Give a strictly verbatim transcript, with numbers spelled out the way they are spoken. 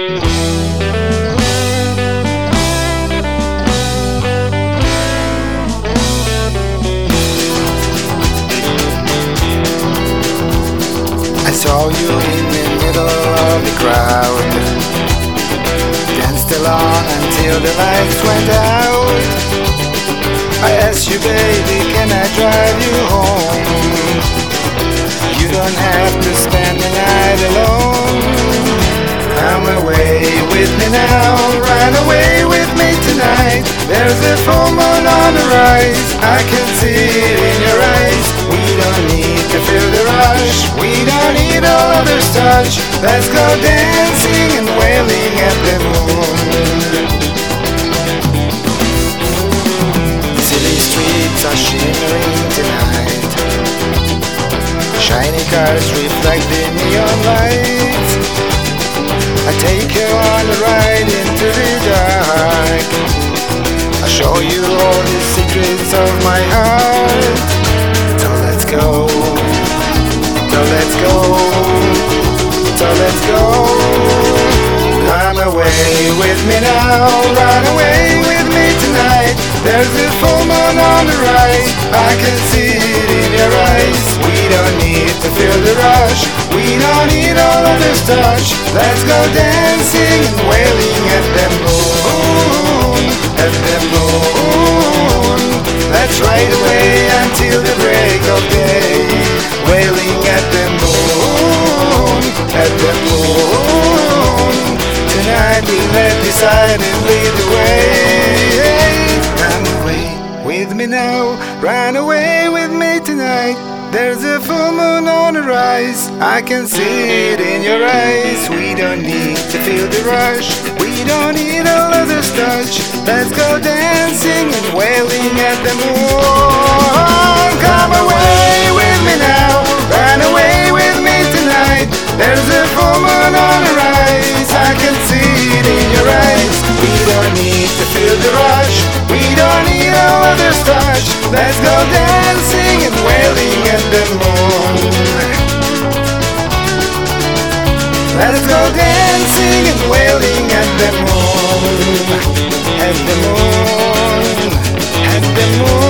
I saw you in the middle of the crowd, danced along until the lights went out. I asked you, baby, can I drive you home? You don't have to spend the night alone. Come away with me now, run away with me tonight. There's a full moon on the rise, I can see it in your eyes. We don't need to feel the rush, we don't need all others' touch. Let's go dancing and wailing at the moon. City streets are shimmering tonight, shiny cars reflect the neon lights. I take you on a ride into the dark, I'll show you all the secrets of my heart. So let's go, so let's go, so let's go. Run away with me now, run away with me tonight. There's a full moon on the rise, I can see it in your eyes. We don't need to feel the rush, we don't need all others' touch. Let's go dancing and wailing at the moon, at the moon. Let's ride away until the break of day, wailing at the moon, at the moon. Tonight we let decide and lead the way. Run away with me now, run away with me tonight. There's a full moon on the rise, I can see it in your eyes. We don't need to feel the rush, we don't need all others' touch. Let's go dancing and wailing at the moon. Come away with me now, run away with me tonight. There's a full moon on the rise, I can see it in your eyes. We don't need to feel the rush, we don't need all others' touch. Let's go dancing and wailing at the moon. Let's go dancing and wailing at the moon, at the moon, at the moon.